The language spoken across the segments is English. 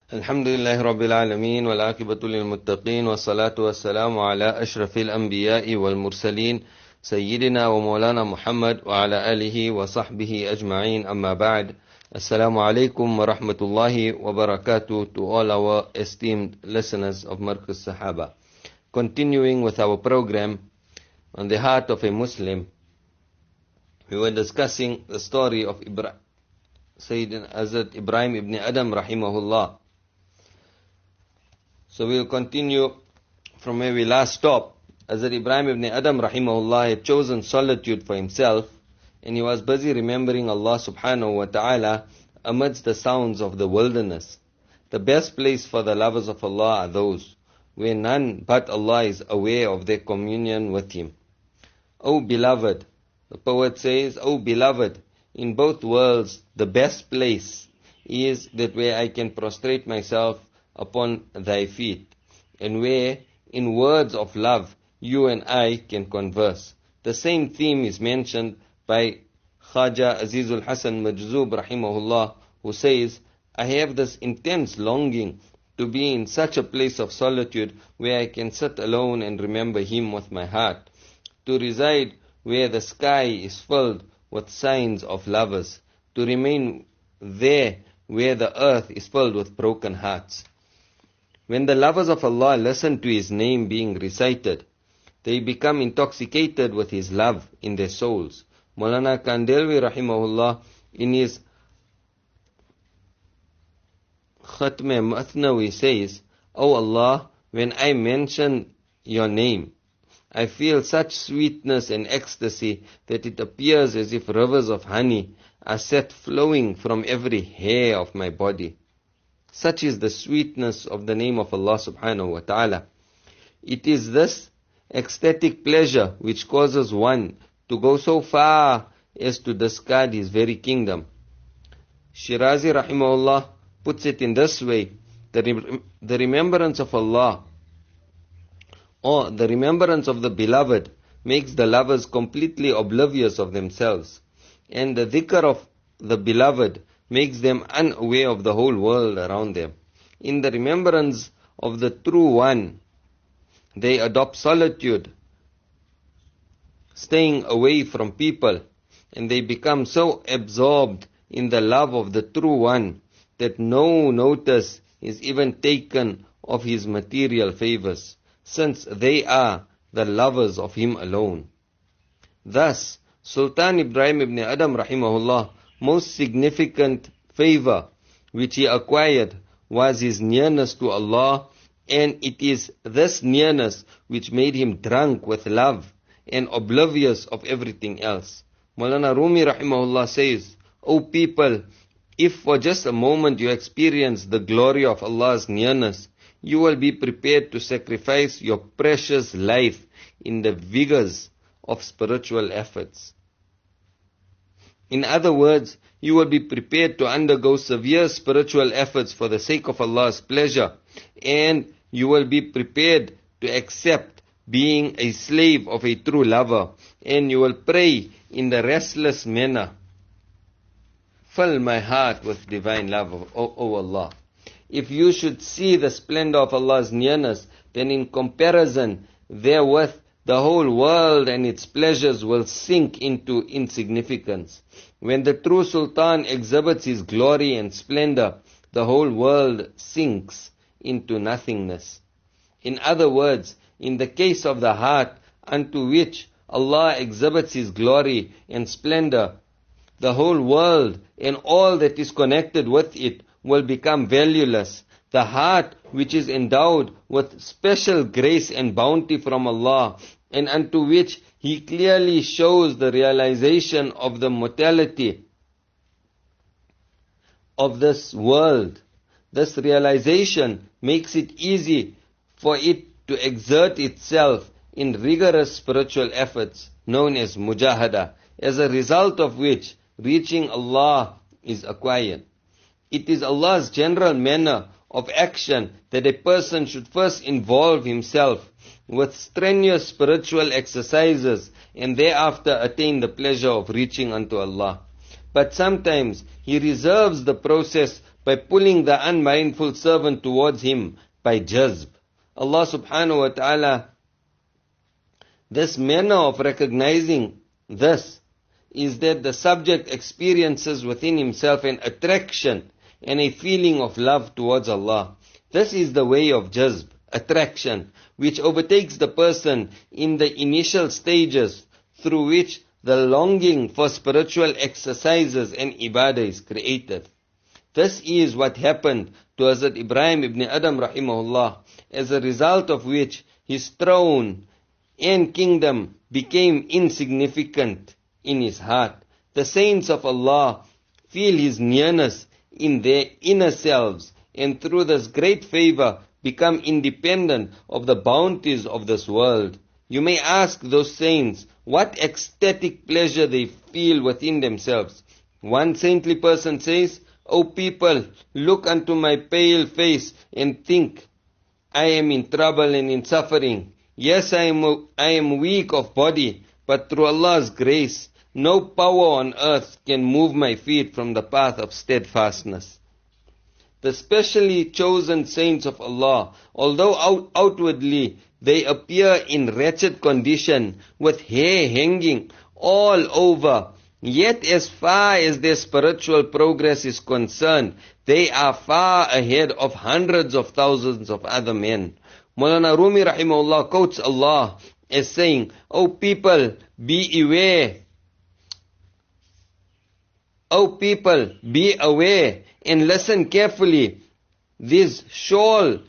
الحمد لله رب العالمين والعاقبة للمتقين والصلاة والسلام على أشرف الأنبياء والمرسلين سيدنا ومولانا محمد وعلى آله وصحبه أجمعين أما بعد. Assalamu alaikum wa rahmatullahi wa barakatuh to all our esteemed listeners of Markaz Sahaba. Continuing with our program on the heart of a Muslim, we were discussing the story of Sayyidina Hazrat Ibrahim ibn Adam rahimahullah. So we will continue from where we last stopped. Hazrat Ibrahim ibn Adam rahimahullah had chosen solitude for himself, and he was busy remembering Allah subhanahu wa ta'ala amidst the sounds of the wilderness. The best place for the lovers of Allah are those where none but Allah is aware of their communion with Him. O beloved, the poet says, O beloved, in both worlds the best place is that where I can prostrate myself upon thy feet, and where in words of love you and I can converse. The same theme is mentioned by Khaja Azizul Hasan Majzub rahimahullah, who says, I have this intense longing to be in such a place of solitude where I can sit alone and remember Him with my heart, to reside where the sky is filled with signs of lovers, to remain there where the earth is filled with broken hearts. When the lovers of Allah listen to His name being recited, they become intoxicated with His love in their souls. Maulana Kandhelwi rahimahullah in his Khatme Mathnawi says, O Allah, when I mention your name, I feel such sweetness and ecstasy that it appears as if rivers of honey are set flowing from every hair of my body. Such is the sweetness of the name of Allah subhanahu wa ta'ala. It is this ecstatic pleasure which causes one to go so far as to discard his very kingdom. Shirazi rahimahullah puts it in this way: the remembrance of Allah or the remembrance of the beloved makes the lovers completely oblivious of themselves, and the dhikr of the beloved makes them unaware of the whole world around them. In the remembrance of the true one, they adopt solitude, staying away from people, and they become so absorbed in the love of the true one that no notice is even taken of his material favors, since they are the lovers of him alone. Thus, Sultan Ibrahim ibn Adam rahimahullah, most significant favor which he acquired was his nearness to Allah, and it is this nearness which made him drunk with love and oblivious of everything else. Maulana Rumi rahimahullah says, O people, if for just a moment you experience the glory of Allah's nearness, you will be prepared to sacrifice your precious life in the vigors of spiritual efforts. In other words, you will be prepared to undergo severe spiritual efforts for the sake of Allah's pleasure, and you will be prepared to accept being a slave of a true lover, and you will pray in the restless manner, fill my heart with divine love, O Allah. If you should see the splendor of Allah's nearness, then in comparison therewith, the whole world and its pleasures will sink into insignificance. When the true Sultan exhibits his glory and splendor, the whole world sinks into nothingness. In other words, in the case of the heart unto which Allah exhibits His glory and splendor, the whole world and all that is connected with it will become valueless. The heart which is endowed with special grace and bounty from Allah, and unto which He clearly shows the realization of the mortality of this world. This realization makes it easy for it to exert itself in rigorous spiritual efforts known as mujahada, as a result of which reaching Allah is acquired. It is Allah's general manner of action that a person should first involve himself with strenuous spiritual exercises and thereafter attain the pleasure of reaching unto Allah. But sometimes He reserves the process by pulling the unmindful servant towards him by jazb. Allah subhanahu wa ta'ala, this manner of recognizing this is that the subject experiences within himself an attraction and a feeling of love towards Allah. This is the way of jazb, attraction, which overtakes the person in the initial stages through which the longing for spiritual exercises and ibadah is created. This is what happened to Hazrat Ibrahim ibn Adam rahimahullah, as a result of which his throne and kingdom became insignificant in his heart. The saints of Allah feel His nearness in their inner selves, and through this great favor become independent of the bounties of this world. You may ask those saints what ecstatic pleasure they feel within themselves. One saintly person says, "O people, look unto my pale face and think, I am in trouble and in suffering. Yes, I am weak of body, but through Allah's grace, no power on earth can move my feet from the path of steadfastness." The specially chosen saints of Allah, although outwardly they appear in wretched condition with hair hanging all over, yet as far as their spiritual progress is concerned, they are far ahead of hundreds of thousands of other men. Maulana Rumi rahimahullah quotes Allah as saying, "O people, be aware. O people, be aware and listen carefully. These shawls,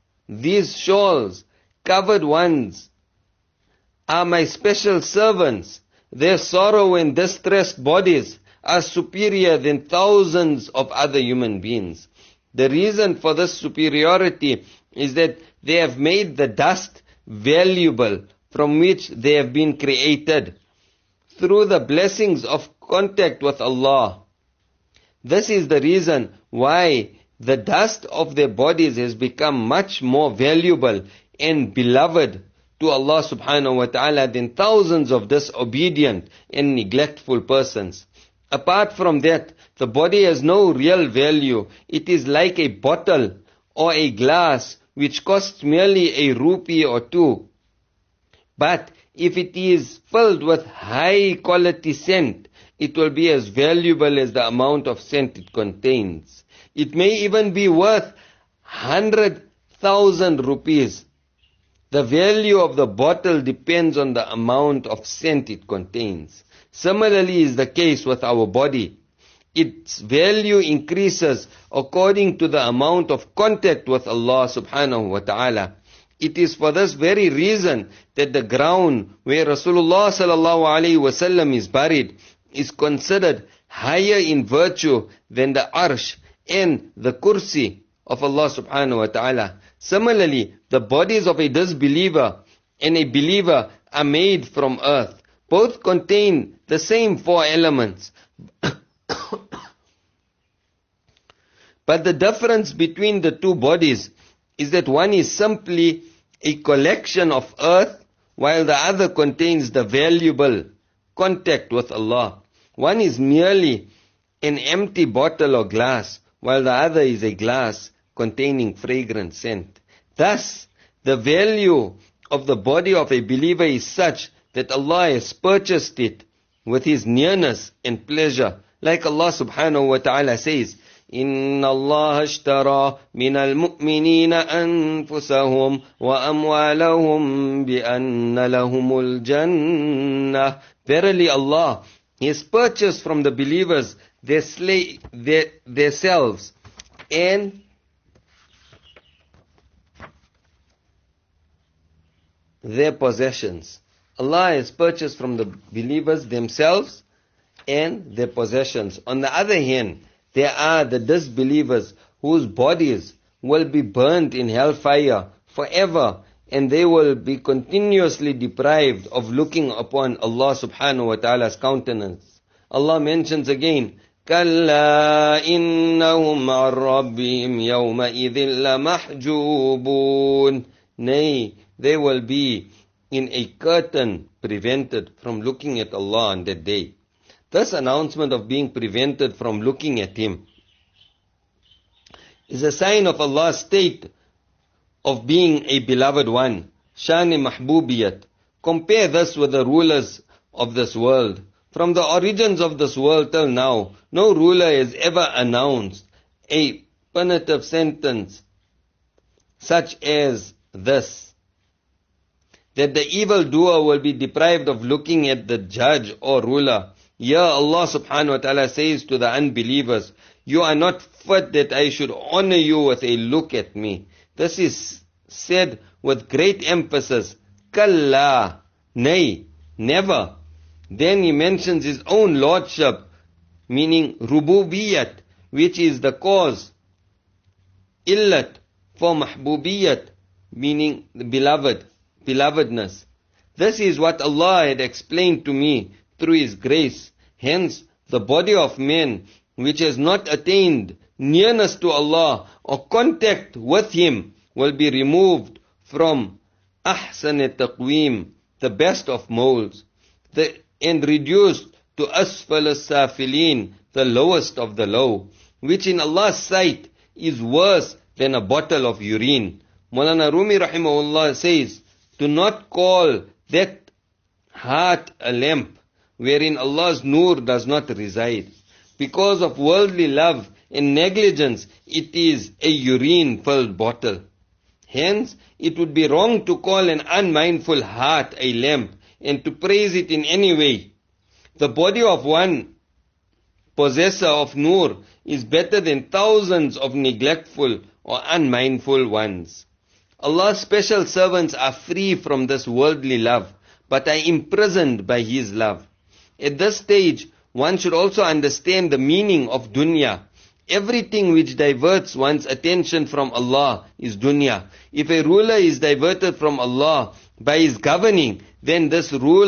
covered ones, are my special servants. Their sorrow and distressed bodies are superior than thousands of other human beings. The reason for this superiority is that they have made the dust valuable from which they have been created through the blessings of contact with Allah. This is the reason why the dust of their bodies has become much more valuable and beloved to Allah subhanahu wa ta'ala than thousands of disobedient and neglectful persons. Apart from that, the body has no real value. It is like a bottle or a glass which costs merely a rupee or two. But if it is filled with high quality scent, it will be as valuable as the amount of scent it contains. It may even be worth 100,000 rupees. The value of the bottle depends on the amount of scent it contains. Similarly is the case with our body. Its value increases according to the amount of contact with Allah subhanahu wa ta'ala. It is for this very reason that the ground where Rasulullah sallallahu alaihi wasallam is buried is considered higher in virtue than the arsh and the kursi of Allah subhanahu wa ta'ala. Similarly, the bodies of a disbeliever and a believer are made from earth. Both contain the same four elements. But the difference between the two bodies is that one is simply a collection of earth, while the other contains the valuable contact with Allah. One is merely an empty bottle or glass, while the other is a glass containing fragrant scent. Thus, the value of the body of a believer is such that Allah has purchased it with His nearness and pleasure. Like Allah subhanahu wa ta'ala says, إِنَّ اللَّهَ اشْتَرَى مِنَ الْمُؤْمِنِينَ أَنفُسَهُمْ وَأَمْوَالَهُمْ بِأَنَّ لَهُمُ الْجَنَّةِ. Verily Allah has purchased from the believers their selves and their possessions. Allah has purchased from the believers themselves and their possessions. On the other hand, there are the disbelievers whose bodies will be burnt in hellfire forever, and they will be continuously deprived of looking upon Allah subhanahu wa ta'ala's countenance. Allah mentions again, كَلَّا إِنَّهُمْ عَنْ رَبِّهِمْ يَوْمَئِذٍ لَمَحْجُوبُونَ. Nay, they will be in a curtain prevented from looking at Allah on that day. This announcement of being prevented from looking at Him is a sign of Allah's state of being a beloved one. Shan-e mahbubiyat. Compare this with the rulers of this world. From the origins of this world till now, no ruler has ever announced a punitive sentence such as this, that the evildoer will be deprived of looking at the judge or ruler. Here Allah subhanahu wa ta'ala says to the unbelievers, you are not fit that I should honor you with a look at me. This is said with great emphasis. Kalla, nay, never. Then he mentions his own lordship, meaning rububiyat, which is the cause. Illat, for mahbubiyat, meaning the belovedness. This is what Allah had explained to me through His grace. Hence, the body of man, which has not attained nearness to Allah or contact with Him, will be removed from ahsan taqweem, the best of molds, and reduced to asfal safilin, the lowest of the low, which in Allah's sight is worse than a bottle of urine. Maulana Rumi rahimahullah says, do not call that heart a lamp wherein Allah's nur does not reside. Because of worldly love and negligence, it is a urine-filled bottle. Hence, it would be wrong to call an unmindful heart a lamp and to praise it in any way. The body of one possessor of nur is better than thousands of neglectful or unmindful ones. Allah's special servants are free from this worldly love, but are imprisoned by His love. At this stage, one should also understand the meaning of dunya. Everything which diverts one's attention from Allah is dunya. If a ruler is diverted from Allah by his governing, then this rule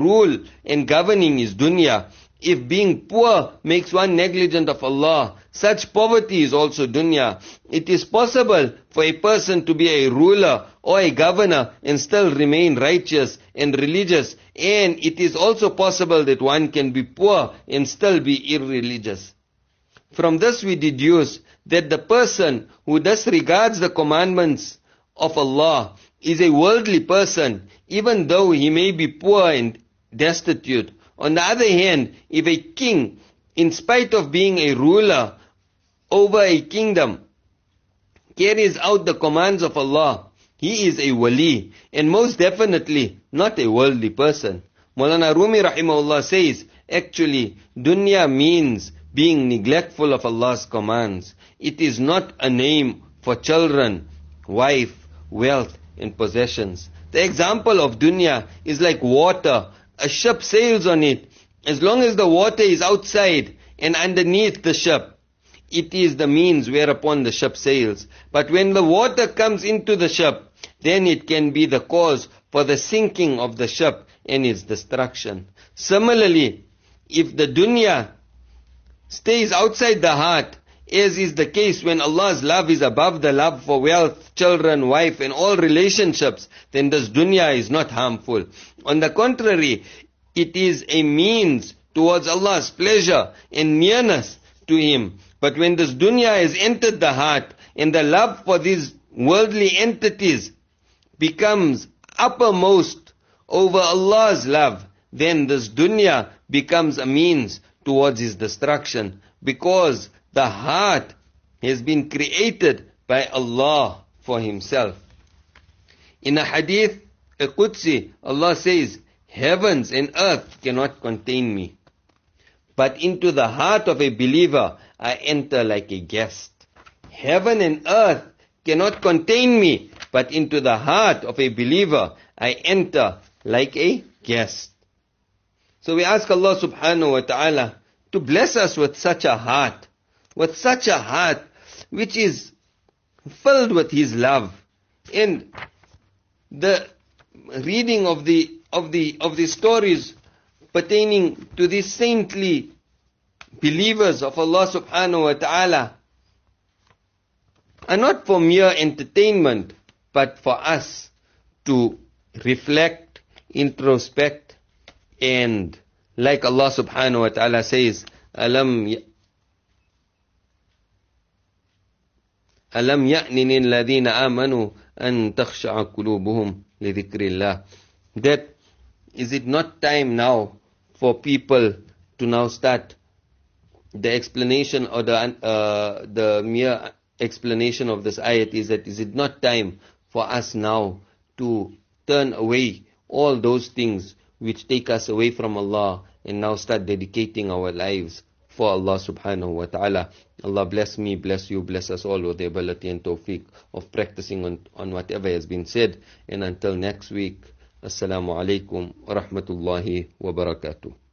and governing is dunya. If being poor makes one negligent of Allah, such poverty is also dunya. It is possible for a person to be a ruler or a governor and still remain righteous and religious, and it is also possible that one can be poor and still be irreligious. From this we deduce that the person who disregards the commandments of Allah is a worldly person, even though he may be poor and destitute. On the other hand, if a king, in spite of being a ruler over a kingdom, carries out the commands of Allah, he is a wali, and most definitely not a worldly person. Maulana Rumi rahimahullah says, actually, dunya means being neglectful of Allah's commands. It is not a name for children, wife, wealth, and possessions. The example of dunya is like water. A ship sails on it. As long as the water is outside and underneath the ship, it is the means whereupon the ship sails. But when the water comes into the ship, then it can be the cause for the sinking of the ship and its destruction. Similarly, if the dunya stays outside the heart, as is the case when Allah's love is above the love for wealth, children, wife, and all relationships, then this dunya is not harmful. On the contrary, it is a means towards Allah's pleasure and nearness to Him. But when this dunya has entered the heart and the love for these worldly entities becomes uppermost over Allah's love, then this dunya becomes a means towards His destruction, because the heart has been created by Allah for Himself. In a hadith, a Qudsi, Allah says, heavens and earth cannot contain me, but into the heart of a believer I enter like a guest. Heaven and earth cannot contain me, but into the heart of a believer I enter like a guest. So we ask Allah subhanahu wa ta'ala to bless us with such a heart, which is filled with His love. And the reading of the stories pertaining to these saintly believers of Allah subhanahu wa ta'ala are not for mere entertainment, but for us to reflect, introspect, and like Allah subhanahu wa ta'ala says, أَلَمْ يَأْنِنِ الَّذِينَ آمَنُوا أَن تَخْشَعَ قُلُوبُهُمْ لِذِكْرِ اللَّهِ. That is it not time now for people to now start the explanation, or the mere explanation of this ayat is that, is it not time for us now to turn away all those things which take us away from Allah, and now start dedicating our lives for Allah subhanahu wa ta'ala. Allah bless me, bless you, bless us all with the ability and tawfiq of practicing on whatever has been said. And until next week, Assalamu alaikum wa rahmatullahi wa barakatuh.